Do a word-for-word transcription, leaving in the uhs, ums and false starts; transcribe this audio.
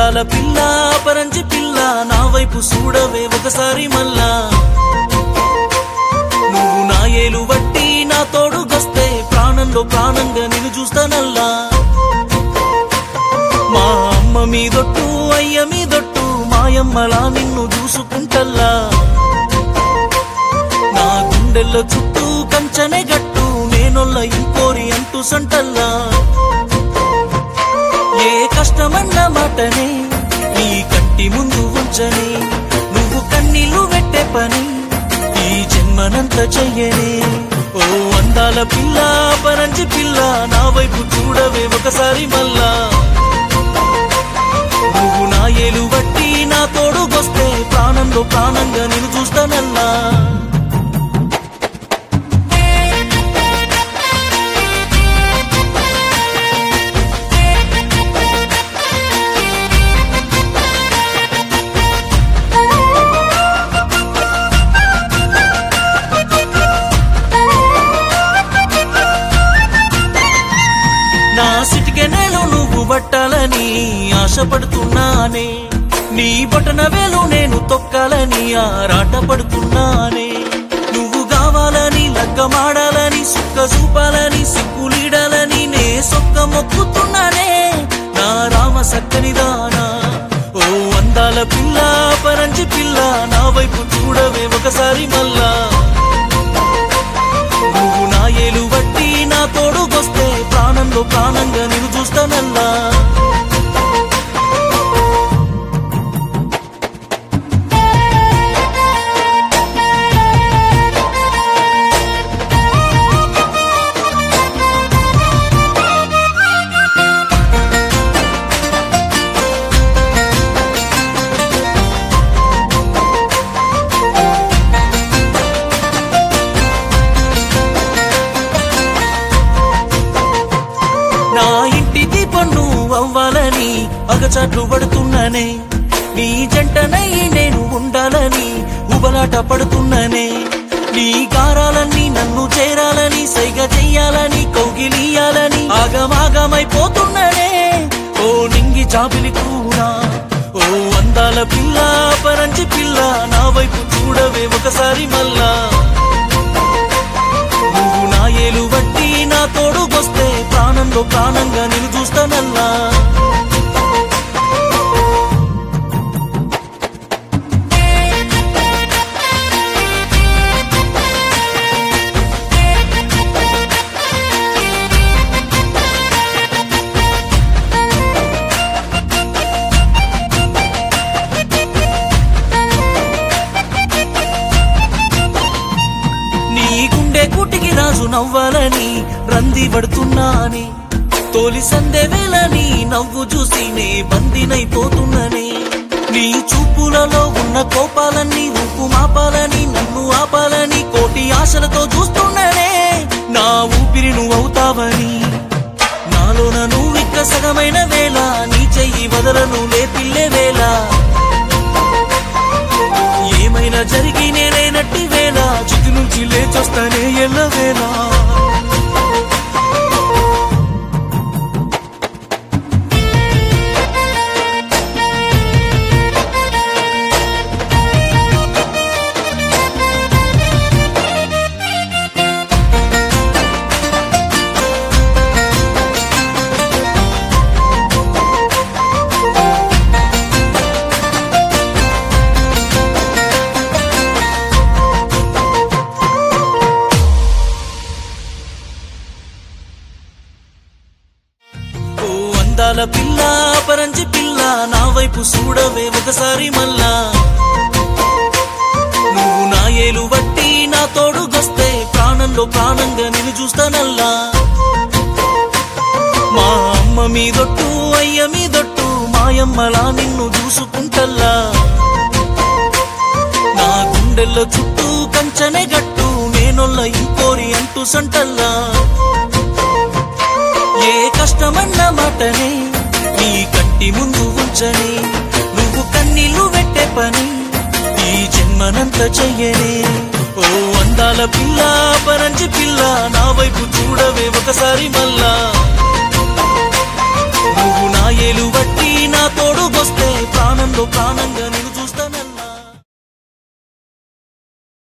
అందాల పిల్ల పరంజి పిల్ల నా వైపు చూడవే ఒకసారి మల్లా నువ్వు నా ఏలు వట్టి నా తోడుగొస్తే ప్రాణంలో ప్రాణంగా నిన్ను చూస్తానల్లా మా అమ్మ మీదొట్టు అయ్య మీదొట్టు మాయమ్మలా నిన్ను చూసుకుంటల్లా నా గుండెల్లో చుట్టూ కంచనే గట్టు నేనొల్ల ఇంకోరి అంటూ సంటల్లా ఏ కష్టమన్న మాటనే నీ కంటి ముందు ఉంచని నువ్వు కన్నీళ్లు పెట్టే పని ఈ జన్మనంత చెయ్యనే ఓ అందాల పిల్ల పరంజి పిల్ల నా వైపు చూడవే ఒకసారి మల్లా నువ్వు నా ఏలు బట్టి నా తోడుగొస్తే ప్రాణంలో ప్రాణంగా నేను చూస్తానల్లా నా సిటికెనేలో నువ్వు పట్టాలని ఆశపడుతున్నానే నీ బొటన వేలు నేను తొక్కాలని ఆరాట పడుతున్నానే నువ్వు కావాలని లగ్గమాడాలని సుక్క చూపాలని సిగ్గులీడాలని నే సొక్క మొక్కుతున్నానే నా రామ సక్కనిదానా ఓ అందాల పిల్ల పరంజి పిల్ల నా వైపు చూడవే ఒకసారి మల్లా నువ్వు నా ఏలు బట్టి నా తోడుగొస్తే ప్రాణంలో ప్రాణంగా నేను చూస్తానల్లా నా ఇంటి దీపం నువ్వు అవ్వాలని అగచాట్లు పడుతున్నానే నీ జంటనై నేను ఉండాలని ఉబలాట పడుతున్నానే నీ గారాలన్నీ నన్ను చేరాలని సైగ చెయ్యాలని కౌగిలియాలని ఆగమాగమైపోతున్నానే ఓ నింగి చాపిలి కూడా ఓ అందాల పిల్ల పరంజి పిల్ల నా వైపు చూడవే ఒకసారి మల్లా నువ్వు నా ఏలు బట్టి నా తోడుగొస్తే ప్రాణంలో ప్రాణంగా నేను చూస్తానల్లా నీ గుండె కుటికి రాజు నవ్వాలని రంది పడుతున్నానే తోలి సందే వేళని నవ్వు చూసి నే బందినైపోతున్నానే నీ చూపులలో ఉన్న కోపాలన్నీ రూపు మాపాలని నన్ను ఆపాలని కోటి ఆశలతో చూస్తున్నానే నా ఊపిరి నువ్వవుతావని నాలోన నువ్విక్క సగమైన వేళ నీ చెయ్యి వదలను లేపిల్లే వేళ ఏమైనా జరిగి నేనేనట్టి వేళ చితి నుంచి లేచొస్తానే ఎల్లవేళ అందాల పిల్ల పరంజి పిల్ల నా వైపు చూడవే ఒకసారి మల్లా నువ్వు నా ఏలు బట్టి నా తోడుగొస్తే ప్రాణంలో ప్రాణంగా నిన్ను చూస్తానల్లా మా అమ్మ మీదొట్టు అయ్య మీదొట్టు మాయమ్మలా నిన్ను చూసుకుంటల్లా నా గుండెల్లో చుట్టూ కంచనే గట్టు నేనొల్ల ఇంకోరి అంటూ సంటల్లా ఏ కష్టమన్న మాటనే నీ కంటి ముందు ఉంచని నువ్వు కన్నీళ్లు పెట్టే పని ఈ జన్మనంత చెయ్యనే ఓ అందాల పిల్ల పరంజి పిల్ల నా వైపు చూడవే ఒకసారి మల్లా నువ్వు నా ఏలు బట్టి నా తోడుగొస్తే ప్రాణంగా